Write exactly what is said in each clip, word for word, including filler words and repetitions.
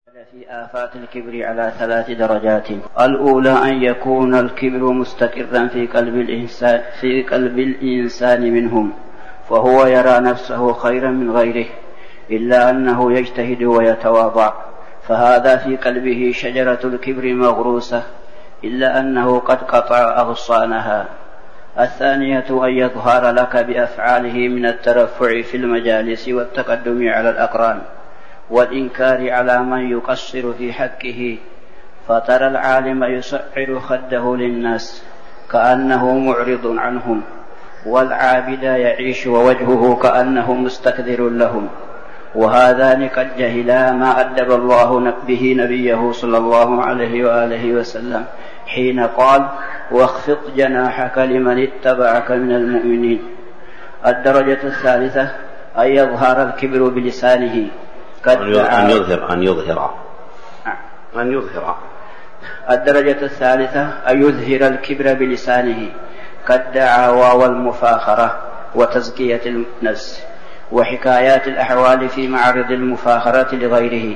في آفات الكبر على ثلاث درجات. الأولى أن يكون الكبر مستقرا في قلب الإنسان, في قلب الإنسان منهم، فهو يرى نفسه خيرا من غيره، إلا أنه يجتهد ويتواضع، فهذا في قلبه شجرة الكبر مغروسة، إلا أنه قد قطع أغصانها. الثانية أن يظهر لك بأفعاله من الترفع في المجالس والتقدم على الأقران والإنكار على من يقصر في حقه، فترى العالم يسعر خده للناس كأنه معرض عنهم، والعابد يعيش ووجهه كأنه مستكثر لهم. وهذان قد جهلا ما أدب الله به نبيه صلى الله عليه وآله وسلم حين قال: واخفض جناحك لمن اتبعك من المؤمنين. الدرجة الثالثة أن يظهر الكبر بلسانه، أن يظهر أن يظهر أن يظهر الدرجة الثالثة أن يظهر الكبر بلسانه كالدعاوى والمفاخرة وتزكية النفس وحكايات الأحوال في معرض المفاخرة لغيره،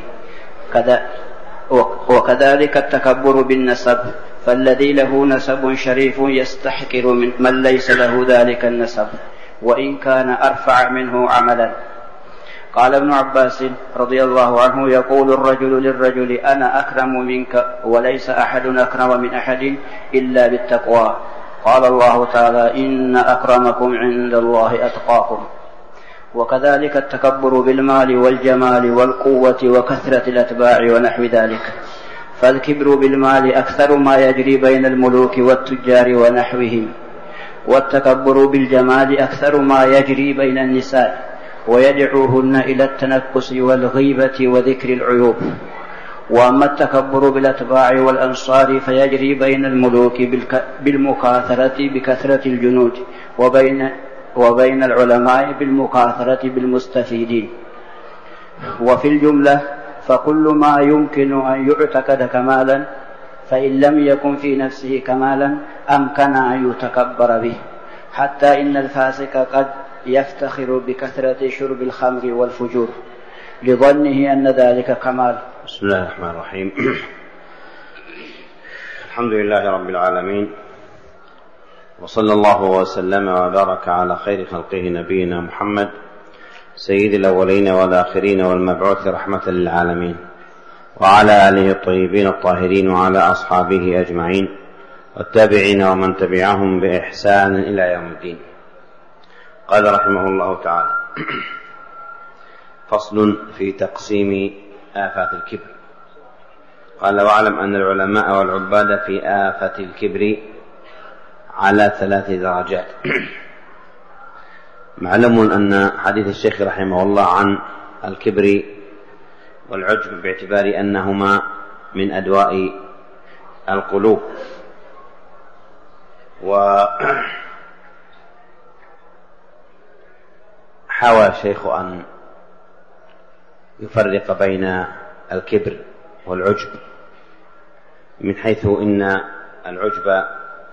وكذلك التكبر بالنسب، فالذي له نسب شريف يستحقر من من ليس له ذلك النسب وإن كان أرفع منه عملا. قال ابن عباس رضي الله عنه: يقول الرجل للرجل: أنا أكرم منك، وليس أحد أكرم من أحد إلا بالتقوى. قال الله تعالى: إن أكرمكم عند الله أتقاكم. وكذلك التكبر بالمال والجمال والقوة وكثرة الأتباع ونحو ذلك، فالكبر بالمال أكثر ما يجري بين الملوك والتجار ونحوهم، والتكبر بالجمال أكثر ما يجري بين النساء ويدعوهن إلى التنكس والغيبة وذكر العيوب. وأما التكبر بالأتباع والأنصار فيجري بين الملوك بالمكاثرة بكثرة الجنود، وبين, وبين العلماء بالمكاثرة بالمستفيدين. وفي الجملة فكل ما يمكن أن يعتقد كمالا، فإن لم يكن في نفسه كمالا أمكن أن يتكبر به، حتى إن الفاسق قد يفتخر بكثرة شرب الخمر والفجور لظنه أن ذلك كمال. بسم الله الرحمن الرحيم. الحمد لله رب العالمين، وصلى الله وسلم وبارك على خير خلقه نبينا محمد سيد الأولين والآخرين والمبعوث رحمة للعالمين، وعلى آله الطيبين الطاهرين وعلى أصحابه أجمعين والتابعين ومن تبعهم بإحسان إلى يوم الدين. قال رحمه الله تعالى: فصل في تقسيم آفات الكبر. قال: واعلم أن العلماء والعباد في آفة الكبر على ثلاث درجات. معلوم أن حديث الشيخ رحمه الله عن الكبر والعجب باعتبار أنهما من أدواء القلوب، وحاول الشيخ أن يفرق بين الكبر والعجب، من حيث إن العجب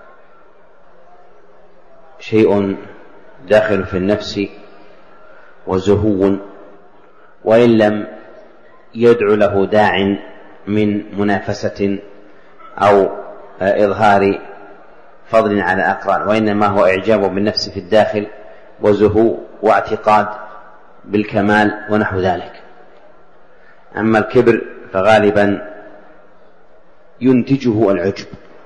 شيء داخل في النفس وزهو، وإن لم يدعو له داع من منافسة أو إظهار فضل على أقران، وإنما هو إعجاب بالنفس في الداخل وزهو واعتقاد بالكمال ونحو ذلك. أما الكبر فغالبا ينتجه العجب.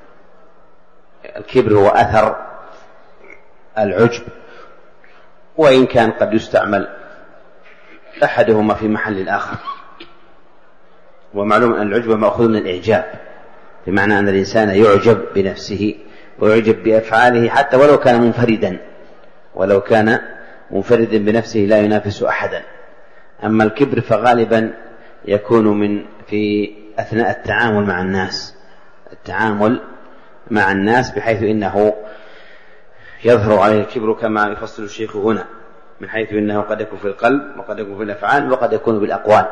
الكبر هو أثر العجب، وإن كان قد يستعمل أحدهما في محل الآخر. ومعلوم أن العجب مأخوذ من الإعجاب، بمعنى أن الإنسان يعجب بنفسه ويعجب بأفعاله حتى ولو كان منفردا ولو كان منفردا بنفسه لا ينافس أحدا. أما الكبر فغالبا يكون من في أثناء التعامل مع الناس التعامل مع الناس بحيث إنه يظهر عليه الكبر كما يفصل الشيخ هنا، من حيث إنه قد يكون في القلب وقد يكون في الأفعال وقد يكون بالأقوال.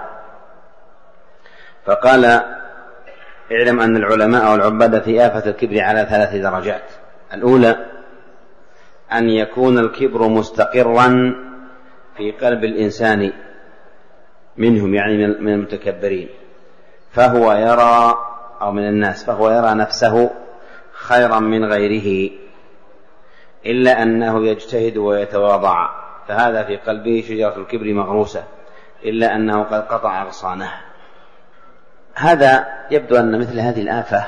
فقال: اعلم أن العلماء والعباد في آفة الكبر على ثلاث درجات. الأولى أن يكون الكبر مستقرا في قلب الإنسان منهم، يعني من المتكبرين، فهو يرى أو من الناس فهو يرى نفسه خيرا من غيره إلا أنه يجتهد ويتواضع، فهذا في قلبه شجرة الكبر مغروسة إلا أنه قد قطع أغصانه. هذا يبدو أن مثل هذه الآفة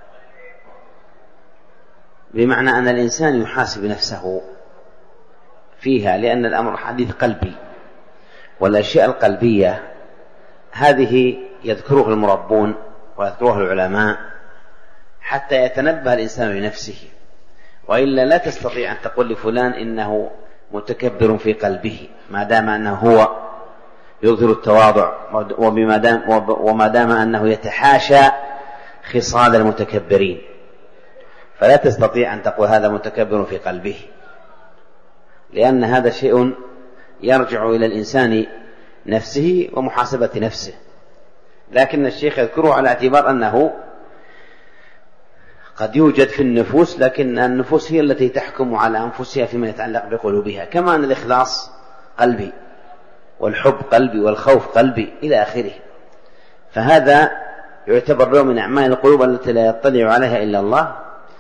بمعنى أن الإنسان يحاسب نفسه فيها، لأن الأمر حديث قلبي، والأشياء القلبية هذه يذكرها المربون ويذكرها العلماء حتى يتنبه الإنسان لنفسه، وإلا لا تستطيع أن تقول لفلان إنه متكبر في قلبه ما دام أنه هو يظهر التواضع وما دام أنه يتحاشى خصال المتكبرين، فلا تستطيع أن تقول هذا متكبر في قلبه، لأن هذا شيء يرجع إلى الإنسان نفسه ومحاسبة نفسه. لكن الشيخ يذكره على اعتبار أنه قد يوجد في النفوس، لكن النفوس هي التي تحكم على أنفسها فيما يتعلق بقلوبها، كما أن الإخلاص قلبي والحب قلبي والخوف قلبي إلى آخره، فهذا يعتبر له من أعمال القلوب التي لا يطلع عليها إلا الله.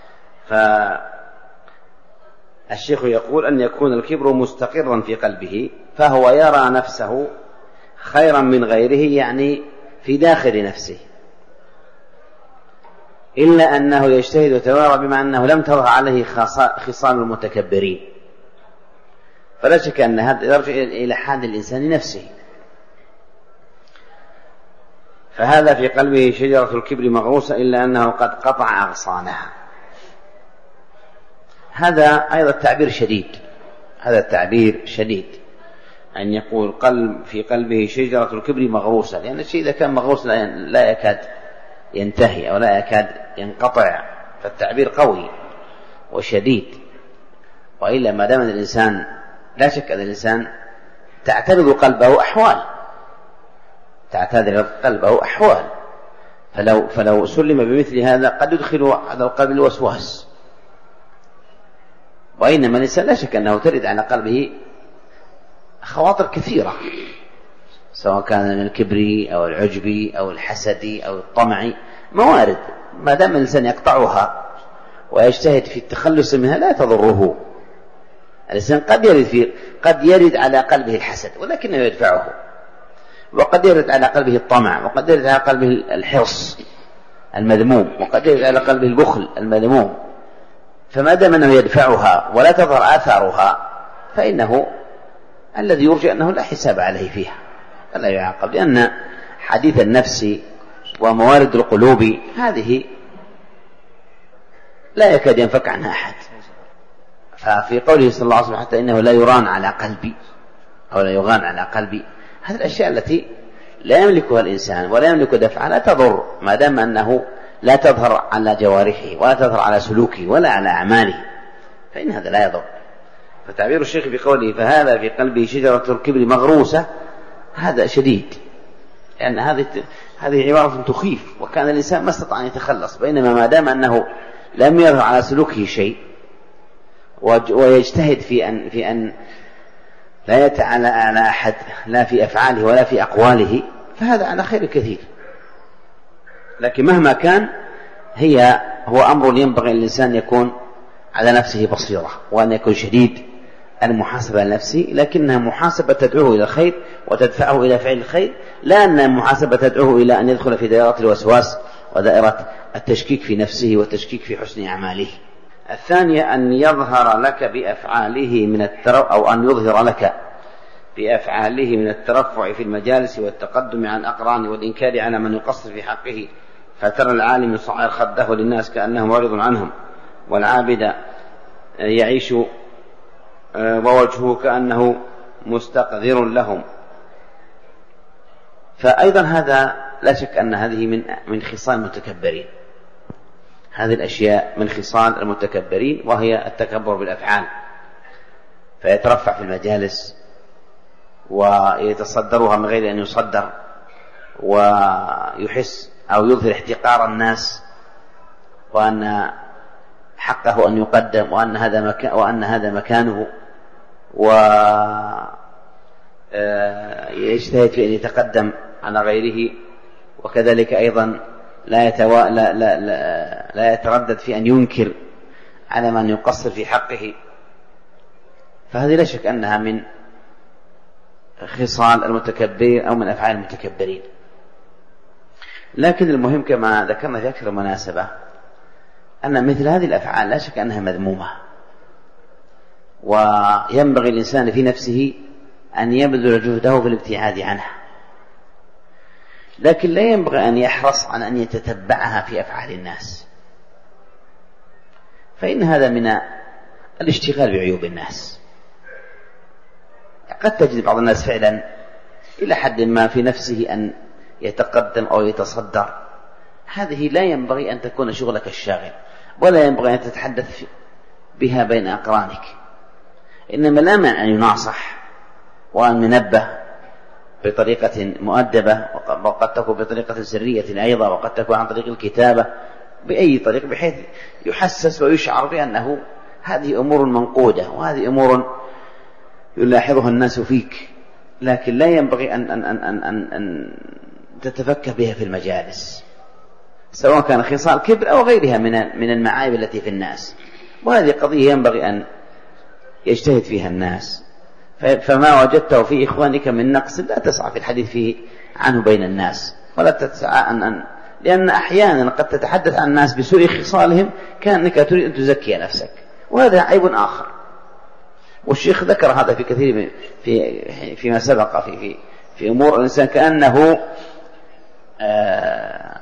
فالشيخ يقول أن يكون الكبر مستقرا في قلبه فهو يرى نفسه خيرا من غيره، يعني في داخل نفسه، إلا أنه يجتهد ويتواضع بما أنه لم تظهر عليه خصال المتكبرين. فلا شك أن هذا يرجع إلى حال الإنسان نفسه. فهذا في قلبه شجرة الكبر مغروسة إلا أنه قد قطع أغصانها. هذا أيضا التعبير شديد، هذا التعبير شديد أن يقول قلب في قلبه شجرة الكبر مغروسة، لأن الشيء إذا كان مغروس لا يكاد ينتهي أو لا يكاد ينقطع، فالتعبير قوي وشديد. وإلا ما دام الإنسان لا شك أن الإنسان تعترض قلبه أحوال، تعترض قلبه أحوال، فلو, فلو سلم بمثل هذا قد يدخل على القلب الوسواس. وإنما الإنسان لا شك أنه ترد على قلبه خواطر كثيرة، سواء كان من الكبر أو العجب أو الحسد أو الطمع، موارد ما دام الإنسان يقطعها ويجتهد في التخلص منها لا تضره. الإنسان قد يرد في قد يرد على قلبه الحسد ولكنه يدفعه، وقد يرد على قلبه الطمع، وقد يرد على قلبه الحرص المذموم، وقد يرد على قلبه البخل المذموم. فما دام أنه يدفعها ولا تظهر آثارها فإنه الذي يرجى أنه لا حساب عليه فيها فلا يعاقب، لأن حديث النفس وموارد القلوب هذه لا يكاد ينفك عنها أحد. ففي قوله صلى الله عليه وسلم حتى إنه لا يران على قلبي أو لا يغان على قلبي، هذه الأشياء التي لا يملكها الإنسان ولا يملك دفعها لا تضر ما دام أنه لا تظهر على جوارحه ولا تظهر على سلوكه ولا على أعماله، فإن هذا لا يضر. فتعبير الشيخ بقوله فهذا في قلبه شجرة الكبر مغروسة هذا شديد، لأن يعني هذه هذه عبارة تخيف، وكان الإنسان ما استطاع أن يتخلص. بينما ما دام أنه لم يظهر على سلوكه شيء ويجتهد في أن في أن لا يتعالى على أحد لا في أفعاله ولا في أقواله، فهذا على خير كثير. لكن مهما كان هي هو أمر ينبغي الإنسان يكون على نفسه بصيرة، وأن يكون شديد المحاسبة لنفسه، لكنها محاسبة تدعوه إلى الخير وتدفعه إلى فعل الخير، لا أن محاسبة تدعوه إلى أن يدخل في دائرة الوسواس ودائرة التشكيك في نفسه والتشكيك في حسن أعماله. الثانية أن يظهر لك بأفعاله من الترفع أو أن يظهر لك بأفعاله من الترفع في المجالس والتقدم عن الأقران والإنكار على من يقصر في حقه، فترى العالم يصعر خده للناس كأنه معرض عنهم، والعابد يعيش ووجهه كأنه مستقذر لهم. فأيضا هذا لا شك أن هذه من من خصال المتكبرين، هذه الأشياء من خصال المتكبرين، وهي التكبر بالأفعال، فيترفع في المجالس ويتصدرها من غير أن يصدر، ويحس أو يظهر احتقار الناس وأن حقه أن يقدم وأن هذا مكان وأن هذا مكانه، ويجتهد في أن يتقدم على غيره وكذلك أيضا لا, يتوا... لا, لا, لا, لا يتردد في أن ينكر على من يقصر في حقه. فهذه لا شك أنها من خصال المتكبرين أو من أفعال المتكبرين. لكن المهم كما ذكرنا في أكثر مناسبة أن مثل هذه الأفعال لا شك أنها مذمومة، وينبغي الإنسان في نفسه أن يبذل جهده في الابتعاد عنها، لكن لا ينبغي أن يحرص عن أن يتتبعها في أفعال الناس، فإن هذا من الاشتغال بعيوب الناس. قد تجد بعض الناس فعلا إلى حد ما في نفسه أن يتقدم أو يتصدر، هذه لا ينبغي أن تكون شغلك الشاغل، ولا ينبغي أن تتحدث بها بين أقرانك، إنما لا مانع أن يناصح وأن ينبه بطريقة مؤدبة، وقد تكون بطريقة سرية أيضا، وقد تكون عن طريق الكتابة، بأي طريق، بحيث يحسس ويشعر بأنه هذه أمور منقودة وهذه أمور يلاحظها الناس فيك، لكن لا ينبغي أن, أن, أن, أن, أن تتفكر بها في المجالس، سواء كان خصال كبر أو غيرها من من المعايب التي في الناس. وهذه قضية ينبغي أن يجتهد فيها الناس، فما وجدته في إخوانك من نقص لا تسعى في الحديث فيه عنه بين الناس، ولا تسعى أن, أن لأن أحيانا قد تتحدث عن الناس بسوء خصالهم كأنك تريد أن تزكي نفسك، وهذا عيب آخر. والشيخ ذكر هذا في كثير في فيما سبق في في في أمور الإنسان كأنه آه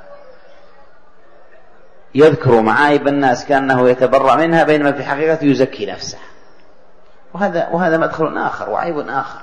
يذكر معايب الناس كأنه يتبرأ منها، بينما في حقيقة يزكي نفسه، وهذا وهذا مدخل آخر وعيب آخر.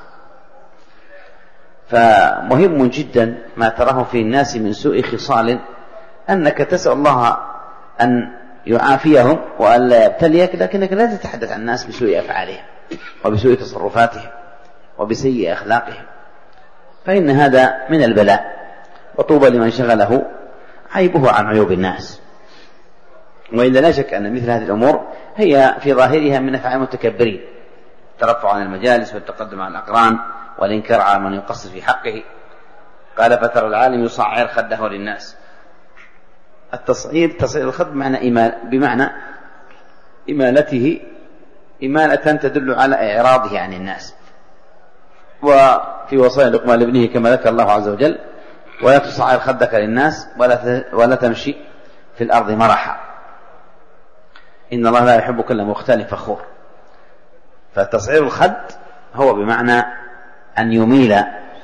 فمهم جدا ما تراه في الناس من سوء خصال أنك تسأل الله أن يعافيهم وأن لا يبتليك، لكنك لا تتحدث عن الناس بسوء أفعالهم وبسوء تصرفاتهم وبسيء أخلاقهم، فإن هذا من البلاء، وطوبى لمن شغله عيبه عن عيوب الناس. وإلا لا شك أن مثل هذه الأمور هي في ظاهرها من أفعال المتكبرين، الترفع عن المجالس والتقدم على الأقران والإنكار على من يقصر في حقه. قال فترى العالم يصعر خده للناس. التصعير تصعير الخد بمعنى إمال بمعنى إمالته إمالة تدل على إعراضه عن الناس. وفي وصايا لقمان لابنه كما ذكر الله عز وجل: ولا تصعر خدك للناس ولا ولا تمشي في الأرض مرحا إن الله لا يحب كل مختال فخور. فتصعير الخد هو بمعنى أن يميل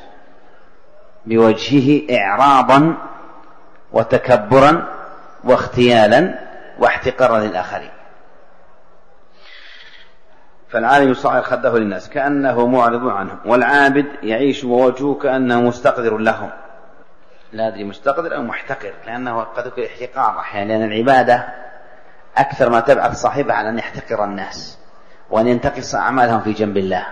بوجهه إعراضا وتكبرا واختيالا واحتقارا للآخرين. فالعالم يصعر خده للناس كأنه معرض عنهم، والعابد يعيش ووجهه كأنه مستقدر لهم. لا أدري مستقدر أو محتقر، لأنه قد يكون احتقار أحيانا، لأن العبادة أكثر ما تبعث صاحبها على أن يحتقر الناس وأن ينتقص أعمالهم في جنب الله.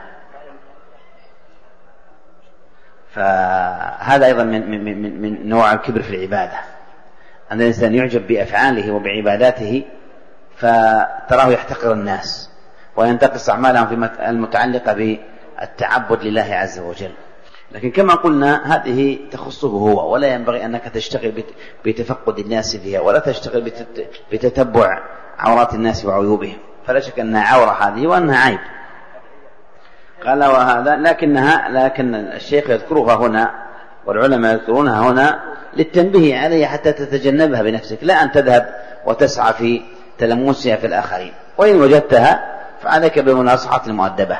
فهذا أيضا من, من, من, من نوع الكبر في العبادة، أن الإنسان يعجب بأفعاله وبعباداته فتراه يحتقر الناس وينتقص أعمالهم في المتعلقة بالتعبد لله عز وجل. لكن كما قلنا هذه تخصه هو، ولا ينبغي أنك تشتغل بتفقد الناس فيها، ولا تشتغل بتتبع عورات الناس وعيوبهم، فلا شك أنها عورة هذه وأنها عيب. قال وهذا لكنها لكن الشيخ يذكرها هنا والعلماء يذكرونها هنا للتنبيه عليها حتى تتجنبها بنفسك، لا أن تذهب وتسعى في تلمسها في الآخرين، وإن وجدتها فعليك بالمناصحة المؤدبة.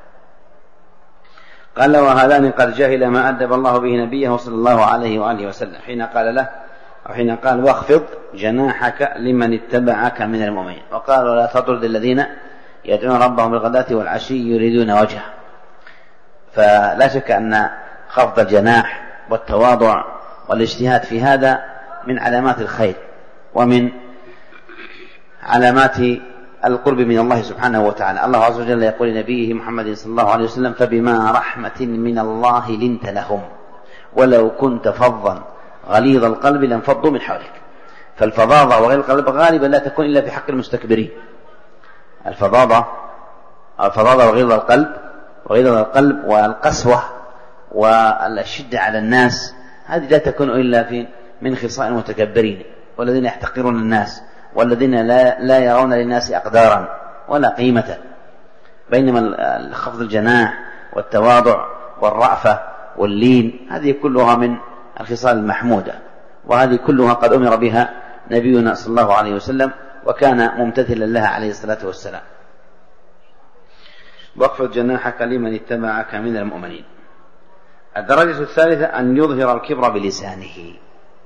قال وهذان قد جهل ما أدب الله به نبيه صلى الله عليه وآله وسلم حين قال له أو حين قال واخفض جناحك لمن اتبعك من المؤمنين، وقال ولا تطرد الذين يدعون ربهم بالغداة والعشي يريدون وجهه. فلا شك أن خفض الجناح والتواضع والاجتهاد في هذا من علامات الخير ومن علامات القرب من الله سبحانه وتعالى. الله عز وجل يقول لنبيه محمد صلى الله عليه وسلم: فبما رحمة من الله لنت لهم ولو كنت فظا غليظ القلب لانفضوا من حولك. فالفظاظة وغير القلب غالبا لا تكون إلا في حق المستكبرين. الفظاظة الفظاظة وغيظ القلب وغيظ القلب والقسوة والشدة على الناس هذه لا تكون إلا في من خصال المتكبرين والذين يحتقرون الناس والذين لا, لا يرون للناس أقدارا ولا قيمة. بينما خفض الجناح والتواضع والرأفة واللين هذه كلها من الخصال المحمودة، وهذه كلها قد أمر بها نبينا صلى الله عليه وسلم وكان ممتثلا لها عليه الصلاة والسلام. واخفض جناحك لمن اتبعك من المؤمنين. الدرجة الثالثة أن يظهر الكبر بلسانه.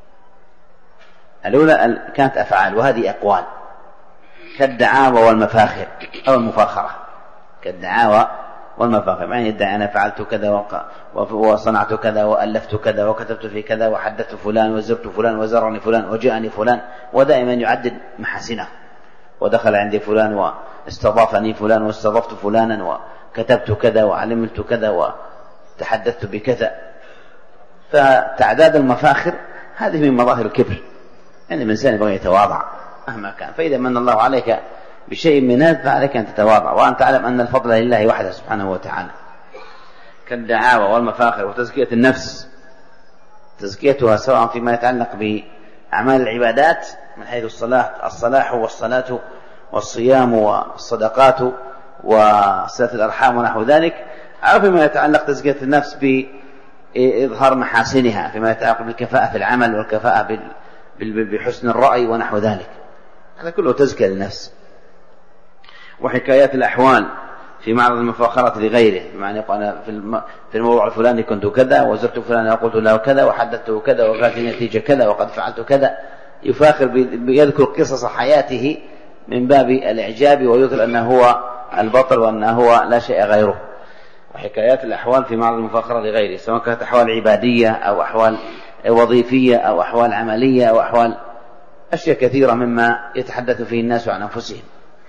الأولى كانت أفعال وهذه أقوال كالدعاوى والمفاخر أو المفاخرة، كالدعاوى والمفاخر، يعني يدعي أنا فعلت كذا وصنعت كذا وألفت كذا وكتبت في كذا وحدثت فلان وزرت فلان وزرني فلان وجاءني فلان، ودائما يعدد محاسنه، ودخل عندي فلان واستضافني فلان واستضفت فلانا وكتبت كذا وعلمت كذا وتحدثت بكذا. فتعداد المفاخر هذه من مظاهر الكبر، يعني الإنسان يبغى يتواضع مهما كان. فإذا من الله عليك بشيء من هذا فعليك أن تتواضع وأن تعلم أن الفضل لله وحده سبحانه وتعالى. كالدعاوى والمفاخر وتزكية النفس، تزكيتها سواء فيما يتعلق بأعمال العبادات من حيث الصلاح الصلاح والصلاة والصيام والصدقات وصلة الأرحام ونحو ذلك، أو فيما يتعلق تزكية النفس بإظهار محاسنها فيما يتعلق بالكفاءة في العمل والكفاءة بحسن الرأي ونحو ذلك، هذا كله تزكية للنفس. وحكايات الأحوال في معرض المفاخرة لغيره، بمعنى أنا في الموضوع الفلاني كنت كذا وزرت فلان وقلت له كذا وحدثته كذا وكانت النتيجة كذا وقد فعلت كذا، يفاخر بيذكر قصص حياته من باب الإعجاب ويذكر أنه هو البطل وأنه هو لا شيء غيره. وحكايات الأحوال في معرض المفاخرة لغيره سواء كانت أحوال عبادية أو أحوال وظيفية أو أحوال عملية أو أحوال أشياء كثيرة مما يتحدث فيه الناس عن أنفسهم.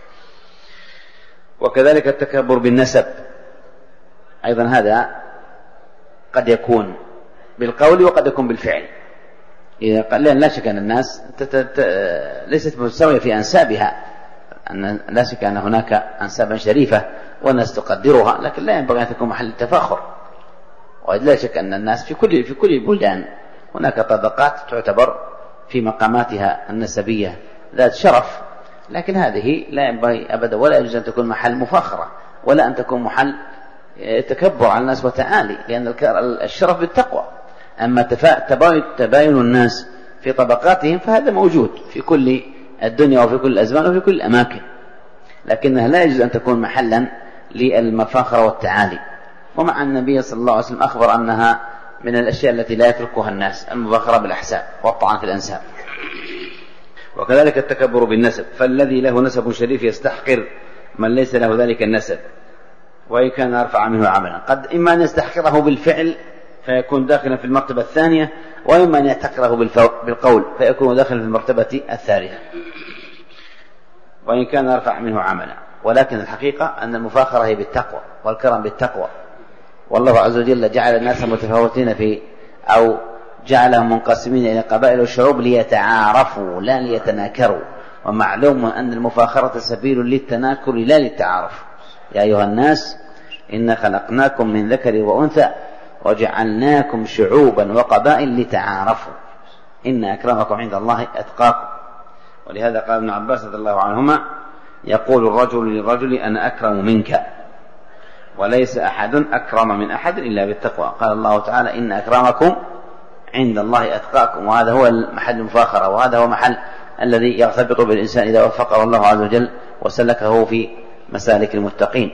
وكذلك التكبر بالنسب أيضا، هذا قد يكون بالقول وقد يكون بالفعل. لأن لا شك أن الناس ليست مستوية في أنسابها، أن لا شك أن هناك أنسابا شريفة والناس تقدرها، لكن لا ينبغي أن تكون محل التفاخر. ولا شك أن الناس في كل في كل البلدان هناك طبقات تعتبر في مقاماتها النسبية ذات شرف، لكن هذه لا ينبغي أبدا ولا يجوز أن تكون محل مفاخرة ولا أن تكون محل تكبر على الناس وتعالي، لأن الشرف بالتقوى. أما تباين الناس في طبقاتهم فهذا موجود في كل الدنيا وفي كل الأزمان وفي كل الأماكن، لكنها لا يجوز أن تكون محلا للمفاخرة والتعالي. ومع النبي صلى الله عليه وسلم أخبر أنها من الأشياء التي لا يتركها الناس، المفاخرة بالأحساب والطعن في الأنساب. وكذلك التكبر بالنسب، فالذي له نسب شريف يستحقر من ليس له ذلك النسب وإن كان أرفع منه عملا. قد إما أن يستحقره بالفعل فيكون داخلا في المرتبة الثانية، وإما أن يحتقره بالقول فيكون داخلا في المرتبة الثالثة وإن كان أرفع منه عملا. ولكن الحقيقة أن المفاخرة هي بالتقوى والكرم بالتقوى، والله عز وجل جعل الناس متفاوتين في أو جعلهم منقسمين إلى قبائل والشعوب ليتعارفوا لا ليتناكروا، ومعلوم أن المفاخرة سبيل للتناكر لا للتعارف. يا أيها الناس إنا خلقناكم من ذكر وأنثى وجعلناكم شعوبا وقبائل لتعارفوا إن أكرمكم عند الله أتقاكم. ولهذا قال ابن عباس رضي الله عنهما يقول الرجل للرجل أنا أكرم منك، وليس أحد أكرم من أحد إلا بالتقوى. قال الله تعالى إن أكرمكم عند الله أتقاكم، وهذا هو محل المفاخرة، وهذا هو محل الذي يرتبط بالإنسان إذا وفقه الله عز وجل وسلكه في مسالك المتقين.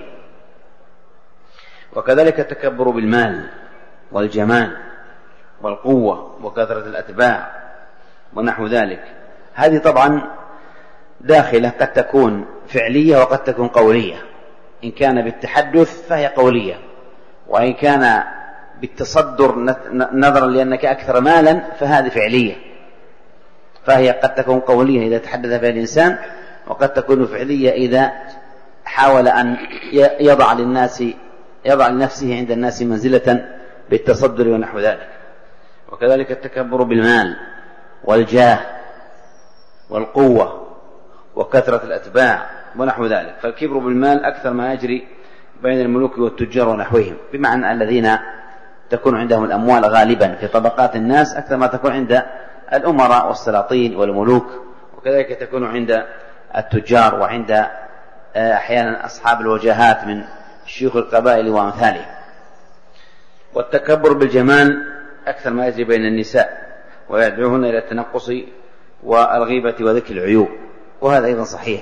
وكذلك التكبر بالمال والجمال والقوة وكثرة الأتباع ونحو ذلك، هذه طبعا داخلة قد تكون فعلية وقد تكون قولية. إن كان بالتحدث فهي قولية، وإن كان بالتصدر نظرا لأنك أكثر مالا فهذه فعلية، فهي قد تكون قولية إذا تحدث بها الإنسان، وقد تكون فعلية إذا حاول أن يضع للناس يضع لنفسه عند الناس منزلة بالتصدر ونحو ذلك. وكذلك التكبر بالمال والجاه والقوة وكثرة الأتباع ونحو ذلك. فالكبر بالمال أكثر ما يجري بين الملوك والتجار ونحوهم، بمعنى الذين تكون عندهم الأموال غالبا في طبقات الناس أكثر ما تكون عند الأمراء والسلاطين والملوك، وكذلك تكون عند التجار وعند أحيانا أصحاب الوجهات من شيوخ القبائل وأمثالهم. والتكبر بالجمال أكثر ما يجري بين النساء، ويدعوهن إلى التنقص والغيبة وذكر العيوب، وهذا أيضا صحيح.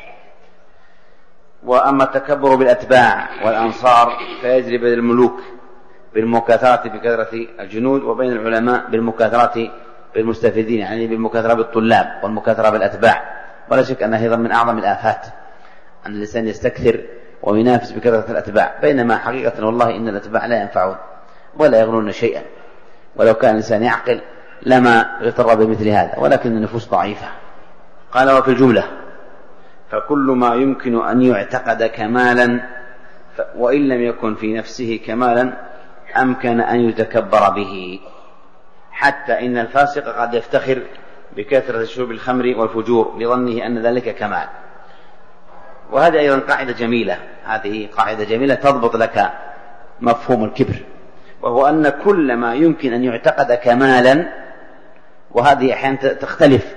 وأما التكبر بالأتباع والأنصار فيجري بين الملوك بالمكاثرة بكثرة الجنود، وبين العلماء بالمكاثرة بالمستفيدين، يعني بالمكاثرة بالطلاب والمكاثرة بالأتباع. ولا شك أنها أيضا من أعظم الآفات أن الإنسان يستكثر وينافس بكثرة الأتباع، بينما حقيقة والله إن الأتباع لا ينفعون ولا يغنون شيئا، ولو كان الإنسان يعقل لما اغتر بمثل هذا، ولكن النفوس ضعيفة. قال: وفي الجملة فكل ما يمكن أن يعتقد كمالا وإن لم يكن في نفسه كمالا أمكن أن يتكبر به، حتى إن الفاسق قد يفتخر بكثرة شرب الخمر والفجور لظنه أن ذلك كمال. وهذه أيضا قاعدة جميلة، هذه قاعدة جميلة تضبط لك مفهوم الكبر، وهو أن كل ما يمكن أن يعتقد كمالا، وهذه أحيانا تختلف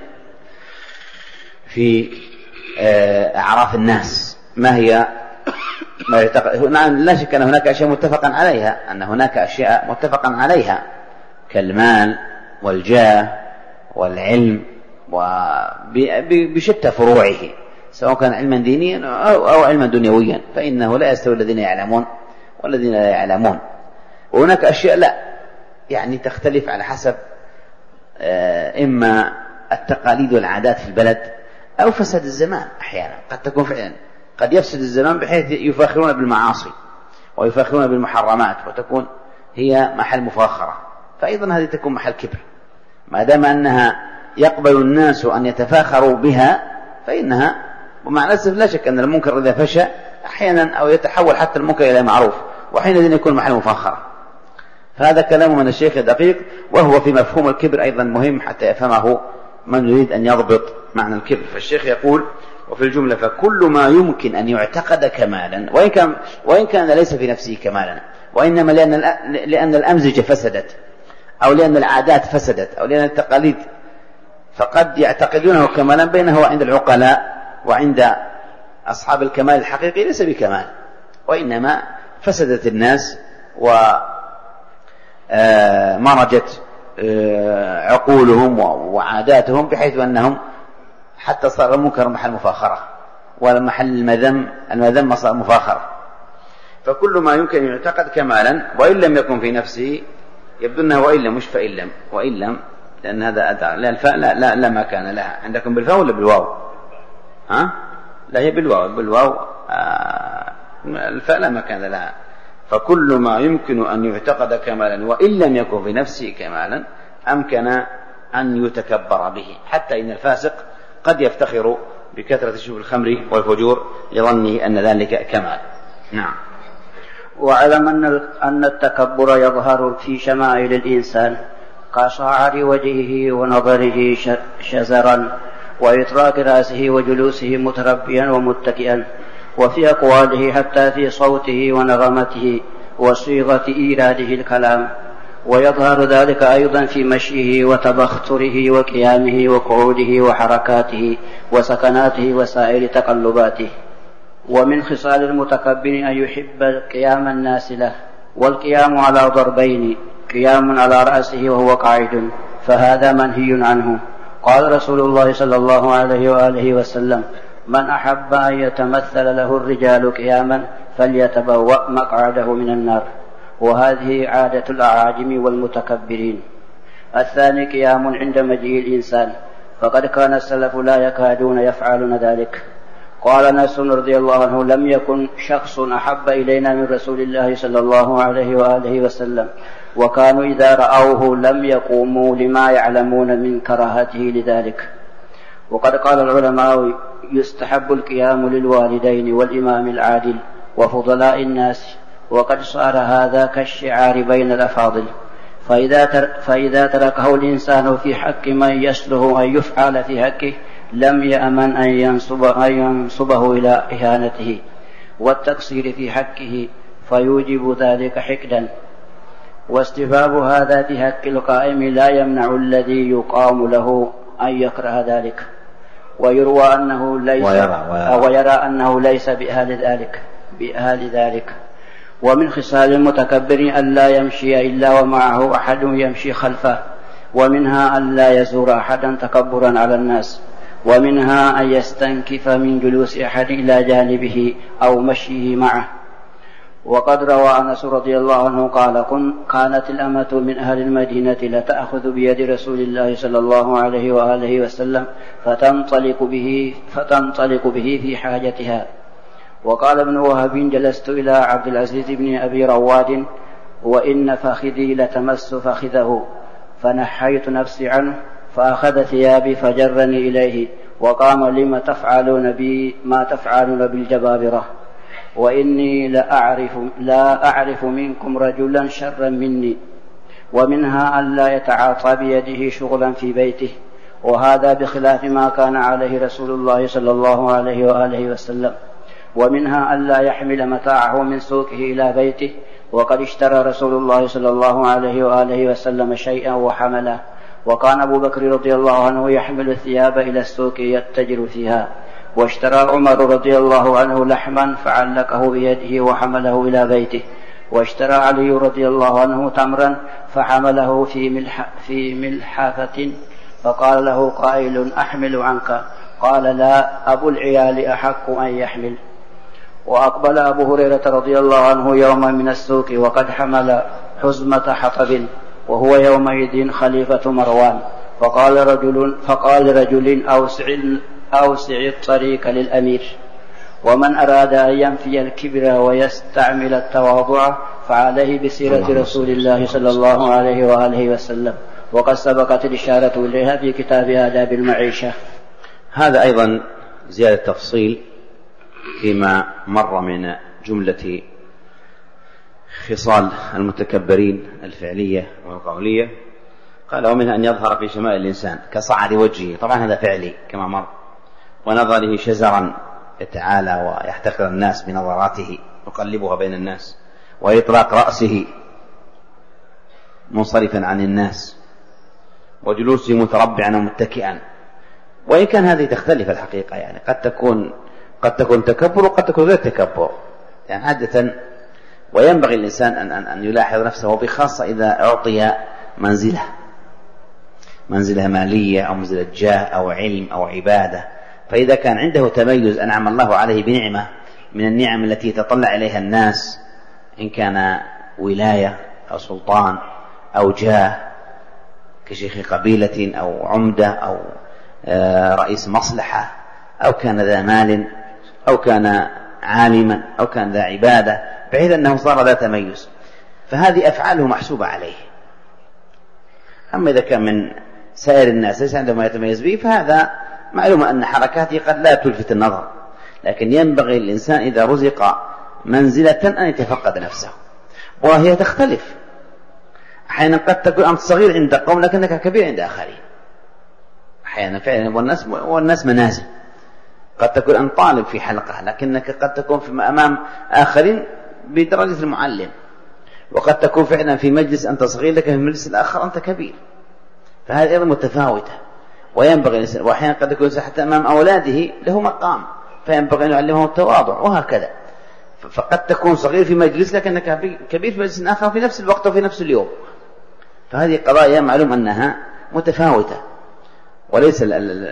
في أعراف الناس ما هي ما يعتقد. لا شك أن هناك أشياء متفقا عليها، أن هناك أشياء متفقا عليها كالمال والجاه والعلم وبشتى فروعه، سواء كان علما دينيا أو علما دنيويا، فإنه لا يستوي الذين يعلمون والذين لا يعلمون. وهناك أشياء لا يعني تختلف على حسب إما التقاليد والعادات في البلد أو فساد الزمان. أحيانا قد تكون فعلا قد يفسد الزمان بحيث يفاخرون بالمعاصي ويفاخرون بالمحرمات وتكون هي محل مفاخرة، فأيضا هذه تكون محل كبر. ما دام أنها يقبل الناس أن يتفاخروا بها فإنها، ومع الأسف لا شك أن المنكر إذا فشى أحيانا أو يتحول حتى المنكر إلى معروف، وحينئذ يكون محل مفاخرة. فهذا كلام من الشيخ دقيق، وهو في مفهوم الكبر أيضا مهم حتى يفهمه من يريد أن يضبط معنى الكبر. فالشيخ يقول: وفي الجملة فكل ما يمكن أن يعتقد كمالا وإن كان, وإن كان ليس في نفسه كمالا، وإنما لأن, لأن الأمزجة فسدت أو لأن العادات فسدت أو لأن التقاليد، فقد يعتقدونه كمالا بينه وعند العقلاء وعند أصحاب الكمال الحقيقي ليس بكمال، وإنما فسدت الناس ومرجت عقولهم وعاداتهم بحيث أنهم حتى صار المنكر محل مفاخرة ومحل المذم المذم صار مفاخرة. فكل ما يمكن يعتقد كمالا وإن لم يكن في نفسه، يبدو أنه وإن لم، مش فإن لم، وإن لم، لأن هذا أدعى. لا الفاء لا, لا, لا ما كان لها. عندكم بالفاء ولا بالواو؟ ها؟ لا هي بالواو. بالواو آه الفاء لا ما كان لها. فكل ما يمكن أن يعتقد كمالا وإن لم يكن في نفسه كمالا أمكن أن يتكبر به، حتى إن الفاسق قد يفتخر بكثرة شرب الخمر والفجور لظنه أن ذلك كمال. نعم. واعلم أن التكبر يظهر في شمائل الإنسان كشعر وجهه ونظره شزرا وإطراق رأسه وجلوسه متربيا ومتكئا، وفي أقواله حتى في صوته ونغمته وصيغة إيراده الكلام. ويظهر ذلك أيضا في مشيه وتبختره وقيامه وقعوده وحركاته وسكناته وسائر تقلباته. ومن خصال المتكبر أن يحب قيام الناس له، والقيام على ضربين: قيام على رأسه وهو قاعد، فهذا منهي عنه. قال رسول الله صلى الله عليه وآله وسلم: من أحب أن يتمثل له الرجال قياما فليتبوأ مقعده من النار. وهذه عادة الأعاجم والمتكبرين. الثاني قيام عند مجيء الإنسان، فقد كان السلف لا يكادون يفعلون ذلك. قال أنس رضي الله عنه: لم يكن شخص أحب إلينا من رسول الله صلى الله عليه وآله وسلم، وكانوا إذا رأوه لم يقوموا لما يعلمون من كراهته لذلك. وقد قال العلماء: يستحب القيام للوالدين والإمام العادل وفضلاء الناس، وقد صار هذا كالشعار بين الأفاضل. فإذا, تر فإذا تركه الإنسان في حق من يسله أن يفعل في حقه لم يأمن أن, ينصب أن ينصبه إلى إهانته والتقصير في حقه، فيوجب ذلك حقدا. واستباب هذا في حق القائم لا يمنع الذي يقام له أن يكره ذلك ويروى أنه ليس ويرى, ويرى. ويرى أنه ليس بأهل ذلك بأهل ذلك. ومن خصال المتكبر أن لا يمشي إلا ومعه أحد يمشي خلفه، ومنها أن لا يزور أحدا تكبرا على الناس، ومنها أن يستنكف من جلوس أحد إلى جانبه أو مشيه معه. وقد روى أنس رضي الله عنه قال: كانت الأمة من أهل المدينة لتأخذ بيد رسول الله صلى الله عليه وآله وسلم فتنطلق به, فتنطلق به في حاجتها. وقال ابن وهب: جلست إلى عبد العزيز بن أبي رواد وإن فخذي لتمس فخذه فنحيت نفسي عنه فأخذ ثيابي فجرني إليه وقام: لما تفعلون بي ما تفعلون بالجبابرة، وإني لا أعرف, لا أعرف منكم رجلا شرا مني. ومنها أن لا يتعاطى بيده شغلا في بيته، وهذا بخلاف ما كان عليه رسول الله صلى الله عليه وآله وسلم. ومنها أن لا يحمل متاعه من سوقه إلى بيته، وقد اشترى رسول الله صلى الله عليه وآله وسلم شيئا وحمله، وكان أبو بكر رضي الله عنه يحمل الثياب إلى السوق يتجر فيها. واشترى عمر رضي الله عنه لحما فعلقه بيده وحمله إلى بيته. واشترى علي رضي الله عنه تمرا فحمله في, ملح في ملحافة، فقال له قائل: أحمل عنك؟ قال: لا، أبو العيال أحق أن يحمل. وأقبل أبو هريرة رضي الله عنه يوما من السوق وقد حمل حزمة حطب، وهو يومئذ خليفة مروان، فقال رجل, فقال رجل أوسع, أوسع الطريق للأمير. ومن أراد أن ينفي الكبر ويستعمل التواضع فعليه بسيرة رسول الله صلى الله عليه وآله وسلم، وقد سبقت الإشارة إليها في كتاب آداب المعيشة. هذا أيضا زيادة تفصيل فيما مر من جملة خصال المتكبرين الفعلية والقولية. قال: ومنها أن يظهر في شمائل الإنسان كصعد وجهه، طبعا هذا فعلي كما مر، ونظره شزرا يتعالى ويحتقر الناس بنظراته يقلبها بين الناس، وإطلاق رأسه منصرفا عن الناس، وجلوسه متربعا ومتكئا. وإن كان هذه تختلف الحقيقة، يعني قد تكون قد تكون تكبر وقد تكون غير تكبر يعني عادة. وينبغي الإنسان أن, أن, أن يلاحظ نفسه، وبخاصة إذا أعطي منزلة منزلة مالية أو منزلة جاه أو علم أو عبادة، فإذا كان عنده تميز أنعم الله عليه بنعمة من النعم التي يتطلع إليها الناس، إن كان ولاية أو سلطان أو جاه كشيخ قبيلة أو عمدة أو رئيس مصلحة، أو كان ذا مال أو كان عالما أو كان ذا عبادة، بحيث أنه صار ذا تميز، فهذه أفعاله محسوبة عليه. أما إذا كان من سائر الناس ليس عنده ما يتميز به، فهذا معلوم أن حركاته قد لا تلفت النظر، لكن ينبغي الإنسان إذا رزق منزلة أن يتفقد نفسه، وهي تختلف. أحيانا قد تكون أنت صغير عند قوم لكنك كبير عند آخرين، أحيانا فعلا، والناس, والناس منازل. قد تكون أنت طالب في حلقة لكنك قد تكون في أمام آخرين بدرجة المعلم، وقد تكون فعلا في مجلس أنت صغير لكن في المجلس الآخر أنت كبير، فهذه أيضا متفاوتة. وينبغي الإنسان، وأحيانا قد يكون حتى أمام أولاده له مقام، فينبغي أن يعلمهم التواضع، وهكذا. فقد تكون صغير في مجلس لكنك كبير في مجلس آخر في نفس الوقت وفي نفس اليوم، فهذه قضايا معلوم أنها متفاوتة. وليس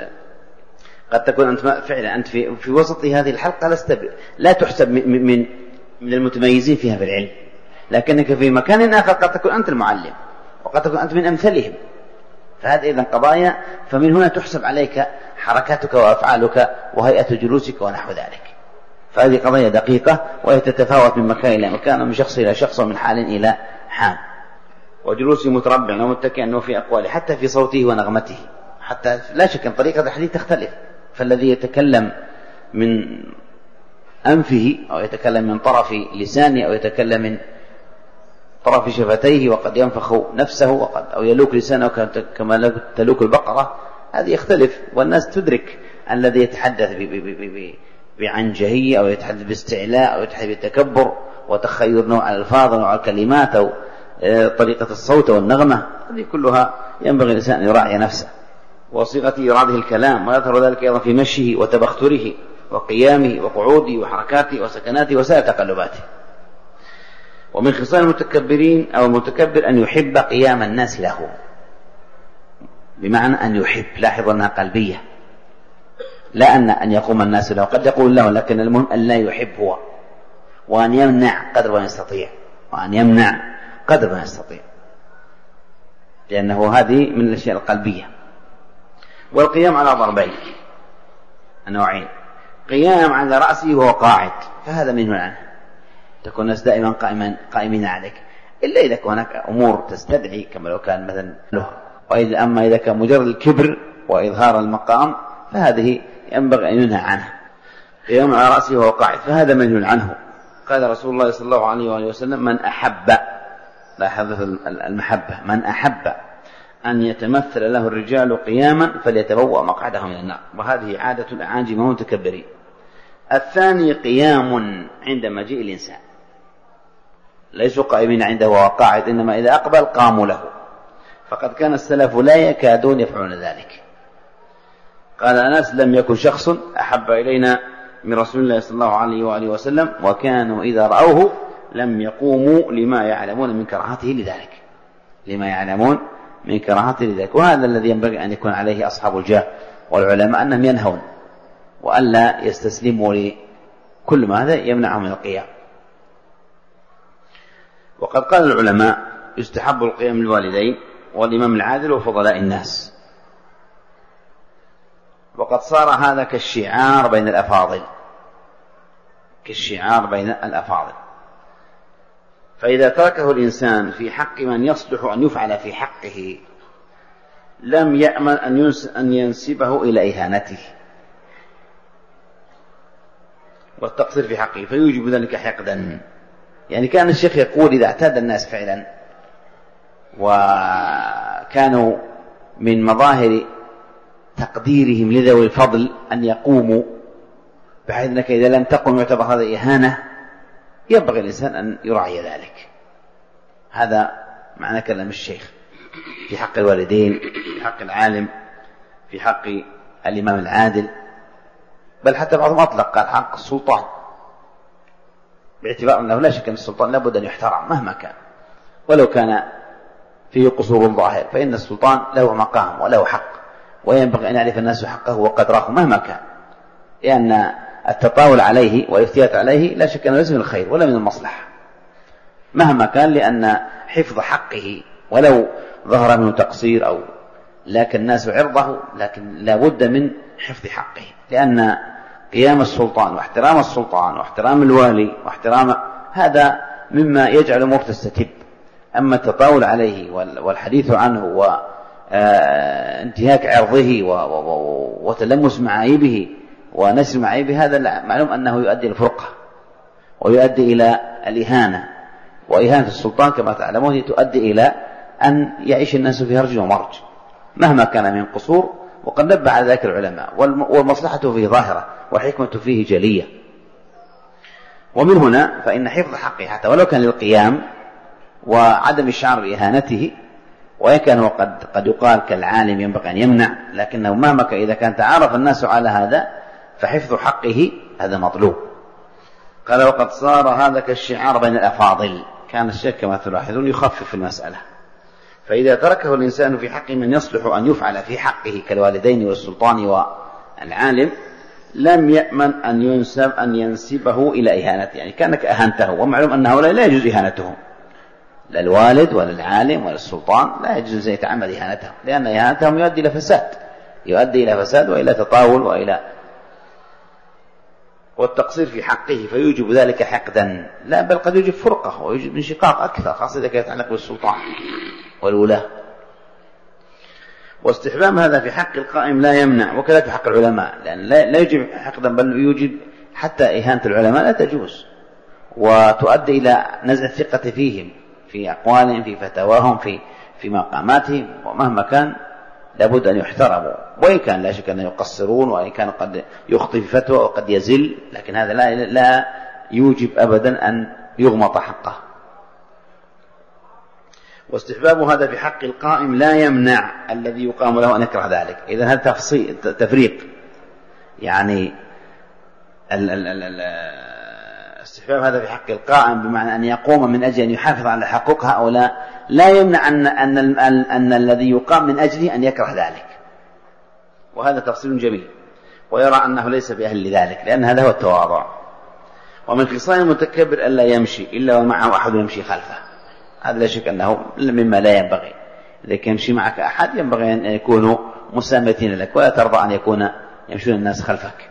قد تكون أنت فعلا أنت في, في وسط هذه الحلقة لست لا تحسب من, من, من المتميزين فيها بالعلم، لكنك في مكان آخر قد تكون أنت المعلم، وقد تكون أنت من أمثلهم، فهذه إذن قضايا. فمن هنا تحسب عليك حركاتك وأفعالك وهيئة جلوسك ونحو ذلك، فهذه قضايا دقيقة، وهي تتفاوت من مكان إلى مكان، ومن شخص إلى شخص، ومن حال إلى حال. وجلوسه متربعا ومتكئا في أقواله، حتى في صوته ونغمته، حتى لا شك أن طريقة الحديث تختلف. فالذي يتكلم من أنفه أو يتكلم من طرف لسانه أو يتكلم من طرف شفتيه وقد ينفخ نفسه وقد أو يلوك لسانه كما تلوك البقرة، هذه يختلف. والناس تدرك الذي يتحدث بعنجهية أو يتحدث باستعلاء أو يتحدث بتكبر وتخير نوع الألفاظ ونوع الكلمات أو طريقة الصوت والنغمة، هذه كلها ينبغي الإنسان أن يراعي نفسه، وصيغة إيراده الكلام، ويظهر ذلك أيضا في مشيه وتبختره وقيامه وقعوده وحركاته وسكناته وسائر تقلباته. ومن خصال المتكبرين أو المتكبر أن يحب قيام الناس له، بمعنى أن يحب، لاحظوا أنها قلبية، لا أن أن يقوم الناس له، قد يقول له، لكن المهم أن لا يحب هو، وأن يمنع قدر ما يستطيع، وأن يمنع قدر ما يستطيع، لأنه هذه من الأشياء القلبية. والقيام على ضربين نوعين: قيام على رأسه وهو قاعد، فهذا منه عنه، تكون الناس دائما قائمين عليك، إلا إذا كان هناك أمور تستدعي، كما لو كان مثلا له. وإذا أما إذا كان مجرد الكبر وإظهار المقام فهذه ينبغي أن ينهى عنه. قيام على رأسه وهو قاعد فهذا منه عنه. قال رسول الله صلى الله عليه وآله وسلم: من أحب، لاحظ المحبة، من أحب أن يتمثل له الرجال قياما فليتبوأ مقعده من النار. وهذه عادة الأعاجم والمتكبرين. الثاني قيام عند مجيء الإنسان، ليسوا قائمين عنده وهو قاعد، إنما إذا أقبل قاموا له، فقد كان السلف لا يكادون يفعلون ذلك. قال أنس: لم يكن شخص أحب إلينا من رسول الله صلى الله عليه وآله وسلم، وكانوا إذا رأوه لم يقوموا لما يعلمون من كراهته لذلك، لما يعلمون من كراهته لذلك. وهذا الذي ينبغي أن يكون عليه أصحاب الجاه والعلماء، أنهم ينهون وألا يستسلموا لكل ما هذا يمنعهم من القيام. وقد قال العلماء: يستحب القيام للوالدين والإمام العادل وفضلاء الناس. وقد صار هذا كالشعار بين الأفاضل، كالشعار بين الأفاضل. فإذا تركه الإنسان في حق من يصلح أن يفعل في حقه لم يأمن أن ينسبه إلى إهانته والتقصير في حقه، فيوجب ذلك حقدا. يعني كان الشيخ يقول: إذا اعتاد الناس فعلا وكانوا من مظاهر تقديرهم لذوي الفضل أن يقوموا، بحيث أنك إذا لم تقم يعتبر هذا إهانة، ينبغي الإنسان أن يراعي ذلك. هذا معنى كلام الشيخ في حق الوالدين، في حق العالم، في حق الإمام العادل، بل حتى بعضهم أطلق قال حق السلطان، باعتبار أنه لا شك أن السلطان لابد أن يحترم مهما كان، ولو كان فيه قصور ظاهر، فإن السلطان له مقام وله حق، وينبغي أن يعرف الناس حقه وقدره مهما كان، لأن التطاول عليه والافتيات عليه لا شك أنه ليس من الخير ولا من المصلحة مهما كان، لأن حفظ حقه ولو ظهر منه تقصير أو لكن الناس عرضه، لكن لا بد من حفظ حقه، لأن قيام السلطان واحترام السلطان واحترام الوالي واحترام هذا مما يجعل الأمور تستتب. أما التطاول عليه والحديث عنه وانتهاك عرضه وتلمس معايبه ونسر معايبه، هذا معلوم أنه يؤدي الفرقة ويؤدي إلى الإهانة، وإهانة السلطان كما تعلمون تؤدي إلى أن يعيش الناس في هرج ومرج مهما كان من قصور. وقد نبه على ذلك العلماء، والمصلحة فيه ظاهرة والحكمة فيه جلية. ومن هنا فإن حفظ حقه حتى ولو كان للقيام وعدم الشعر بإهانته، وإن كان قد, قد يقال كالعالم ينبغي أن يمنع، لكنه مهما كان إذا كان تعارف الناس على هذا فحفظ حقه هذا مطلوب. قال: وقد صار هذا كالشعار بين الأفاضل. كان الشيخ كما تلاحظون يخفف المسألة. فإذا تركه الإنسان في حق من يصلح أن يفعل في حقه كالوالدين والسلطان والعالم لم يأمن أن ينسب أن ينسبه إلى إهانته، يعني كأنك أهانته، ومعلوم أن هؤلاء لا يجوز إهانتهم، لا الوالد ولا العالم ولا السلطان لا يجوز أن يتعمد إهانتهم، لأن إهانتهم يؤدي إلى فساد، يؤدي إلى فساد وإلى تطاول وإلى والتقصير في حقه، فيوجب ذلك حقدا، لا بل قد يوجب فرقة ويوجب انشقاق أكثر، خاصة إذا كان يتعلق بالسلطان والولاة. واستحباب هذا في حق القائم لا يمنع، وكذلك في حق العلماء، لأن لا يوجب حقدا بل يوجب حتى إهانة العلماء لا تجوز، وتؤدي إلى نزع الثقة فيهم في أقوالهم في فتاواهم في في مقاماتهم، ومهما كان لابد أن يحترموا، وإن كان لا شك أن يقصرون، وإن كان قد يخطئ في فتوى وقد يزل، لكن هذا لا, لا يوجب أبدا أن يغمط حقه. واستحباب هذا في حق القائم لا يمنع الذي يقام له أن يكره ذلك. إذا هذا تفصيل تفريق، يعني ال ال ال استحباب هذا في حق القائم بمعنى أن يقوم من أجل أن يحافظ على حقوق هؤلاء، لا يمنع أن, أن, أن, أن الذي يقام من أجله أن يكره ذلك، وهذا تفصيل جميل. ويرى أنه ليس بأهل لذلك، لأن هذا هو التواضع. ومن خصال المتكبر ألا يمشي إلا ومعه أحد يمشي خلفه، هذا لا شك أنه مما لا ينبغي. إذا كان يمشي معك أحد ينبغي أن يكونوا مسامتين لك، ولا ترضى أن يكون يمشون الناس خلفك.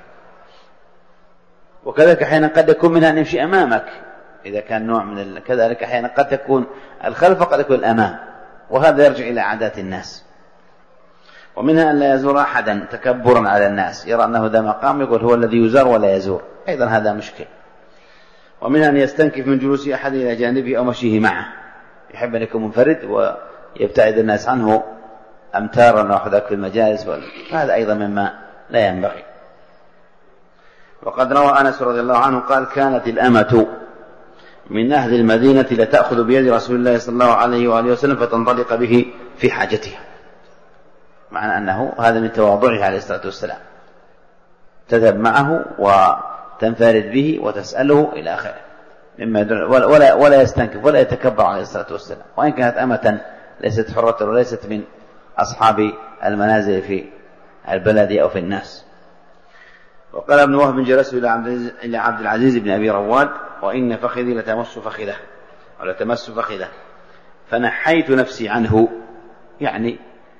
وكذلك أحيانا قد يكون منها أن يمشي أمامك، إذا كان نوع من ال... كذلك أحيانا قد تكون الخلف قد يكون الأمام، وهذا يرجع إلى عادات الناس. ومنها أن لا يزور أحدا تكبرا على الناس، يرى أنه ذا مقام يقول هو الذي يزار ولا يزور، أيضا هذا مشكل. ومنها أن يستنكف من جلوس أحد إلى جانبه أو مشيه معه، يحب أن يكون منفرد ويبتعد الناس عنه أمتارا وحدك في المجالس، فهذا أيضا مما لا ينبغي. وقد روى أنس رضي الله عنه قال: كانت الأمة من أهل المدينة لتأخذ بيد رسول الله صلى الله عليه وآله وسلم فتنطلق به في حاجتها، معنى أنه هذا من تواضعه عليه الصلاة والسلام، تذهب معه وتنفرد به وتسأله إلى آخره، مما يدل ولا, ولا, ولا يستنكف ولا يتكبر عليه الصلاة والسلام، وإن كانت أمة ليست حرة وليست من أصحاب المنازل في البلد أو في الناس. وقال ابن وهب: جلست إلى عبد العزيز بن أبي رواد وإن فخذي لتمس فخذه ولا تمس فخذه فنحيت نفسي عنه، يعني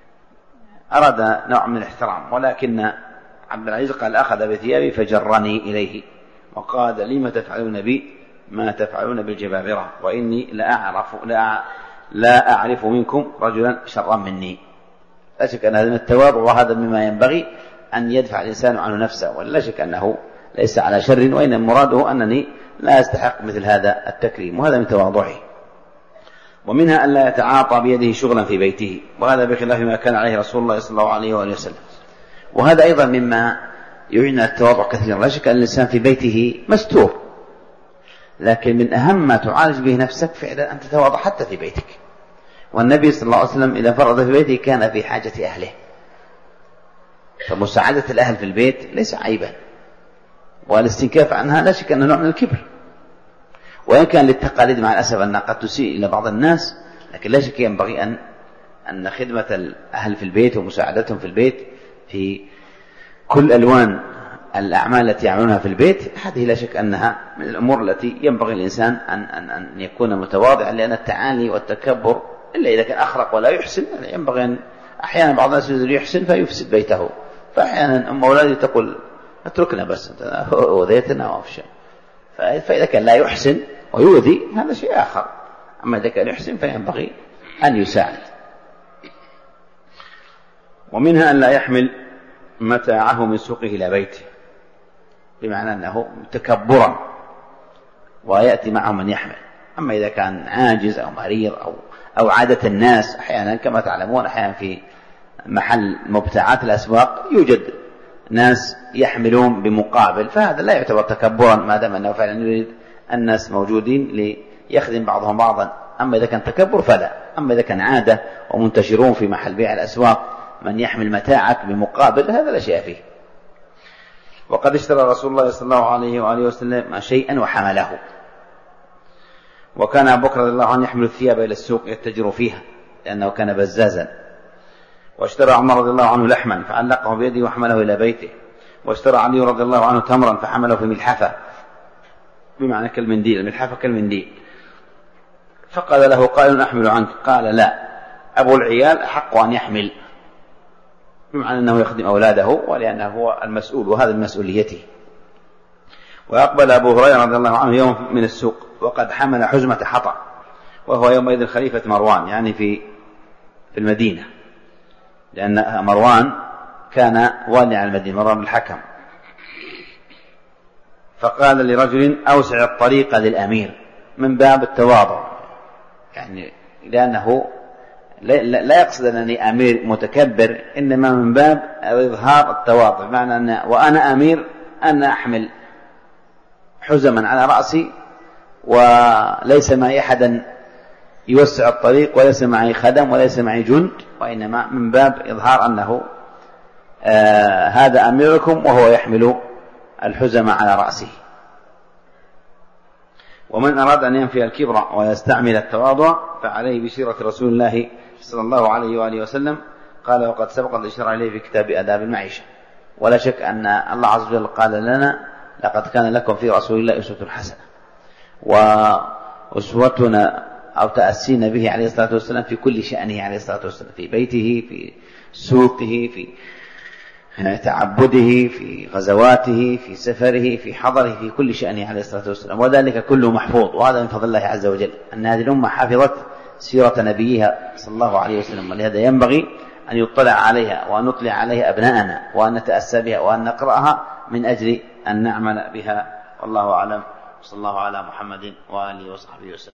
أراد نوع من الاحترام، ولكن عبد العزيز قال: أخذ بثيابي فجرني إليه وقال: لما تفعلون بي ما تفعلون بالجبابرة، وإني لا أعرف, لا لا أعرف منكم رجلا شرا مني. لا شك أن هذا من التواضع، وهذا مما ينبغي أن يدفع الإنسان عنه نفسه، ولا شك أنه ليس على شر، وإن مراده أنني لا أستحق مثل هذا التكريم، وهذا من تواضعه. ومنها أن لا يتعاطى بيده شغلا في بيته، وهذا بخلاف ما كان عليه رسول الله صلى الله عليه وآله وسلم، وهذا أيضا مما يعين التواضع كثيرا. لا شك أن الإنسان في بيته مستور، لكن من أهم ما تعالج به نفسك فعلا أن تتواضع حتى في بيتك. والنبي صلى الله عليه وسلم إذا فرض في بيته كان في حاجة أهله، فمساعدة الأهل في البيت ليس عيبا، والاستنكاف عنها لا شك أنه نوع من الكبر، وإن كان للتقاليد مع الأسف أنها قد تسيء إلى بعض الناس، لكن لا شك ينبغي أن أن خدمة الأهل في البيت ومساعدتهم في البيت في كل ألوان الأعمال التي يعملونها في البيت، هذه لا شك أنها من الأمور التي ينبغي الإنسان أن, أن, أن يكون متواضعا، لأن التعالي والتكبر إلا إذا كان أخرق ولا يحسن، ينبغي أن أحيانا بعض الناس يحسن فيفسد بيته، فأحيانا أم أولادي تقول اتركنا بس أوذيتنا وأفشل، فإذا كان لا يحسن ويؤذي هذا شيء آخر، أما إذا كان يحسن فينبغي أن يساعد. ومنها أن لا يحمل متاعه من سوقه إلى بيته، بمعنى أنه تكبرا ويأتي معه من يحمل. أما إذا كان عاجز أو مريض أو, أو عادة الناس أحيانا كما تعلمون، أحيانا في محل مبتاعات الأسواق يوجد ناس يحملون بمقابل، فهذا لا يعتبر تكبرا ما دام أنه فعلا يريد الناس موجودين ليخدم بعضهم بعضا. أما إذا كان تكبر فلا. أما إذا كان عادة ومنتشرون في محل بيع الأسواق من يحمل متاعك بمقابل، هذا لا شيء فيه. وقد اشترى رسول الله صلى الله عليه وآله وسلم شيئا وحمله، وكان أبو بكر رضي الله عنه يحمل الثياب إلى السوق يتجر فيها لأنه كان بزازا. واشترى عمر رضي الله عنه لحما فعلقه بيده وحمله إلى بيته. واشترى علي رضي الله عنه تمرا فحمله في ملحفة، بمعنى كالمنديل، الملحفة كالمنديل. فقال له قائل أحمل عنك، قال لا، أبو العيال أحق أن يحمل، بمعنى أنه يخدم أولاده ولأنه هو المسؤول، وهذا من مسؤوليته. وأقبل أبو هريرة رضي الله عنه يوم من السوق وقد حمل حزمة حطب، وهو يومئذ خليفة مروان، يعني في في المدينة، لأن مروان كان والي على المدينة، مروان بالحكم. فقال لرجل أوسع الطريق للأمير، من باب التواضع، يعني لأنه لا يقصد أنني أمير متكبر، إنما من باب إظهار التواضع، بمعنى أن وأنا أمير أنا أحمل حزما على رأسي وليس معي أحدا يوسع الطريق وليس معي خدم وليس معي جند، وإنما من باب إظهار أنه آه هذا أميركم وهو يحمل الحزم على رأسه. ومن أراد أن ينفي الكبر ويستعمل التواضع فعليه بسيرة رسول الله صلى الله عليه وآله وسلم. قال وقد سبق الإشارة إليه في كتاب آداب المعيشة. ولا شك أن الله عز وجل قال لنا لقد كان لكم في رسول الله أسوة حسنة، وأسوتنا أو تأسينا به عليه الصلاة والسلام في كل شأنه عليه الصلاة والسلام، في بيته، في سوقه، في تعبده، في غزواته، في سفره، في حضره، في كل شأنه عليه الصلاة والسلام، وذلك كله محفوظ. وهذا من فضل الله عز وجل أن هذه الأمة حفظت سيرة نبيها صلى الله عليه وسلم، ولهذا ينبغي أن يطلع عليها وأن نطلع عليها أبناءنا وأن نتأسى بها وأن نقرأها من أجل أن نعمل بها. والله أعلم. صلى الله على محمد وآله وصحبه وسلم.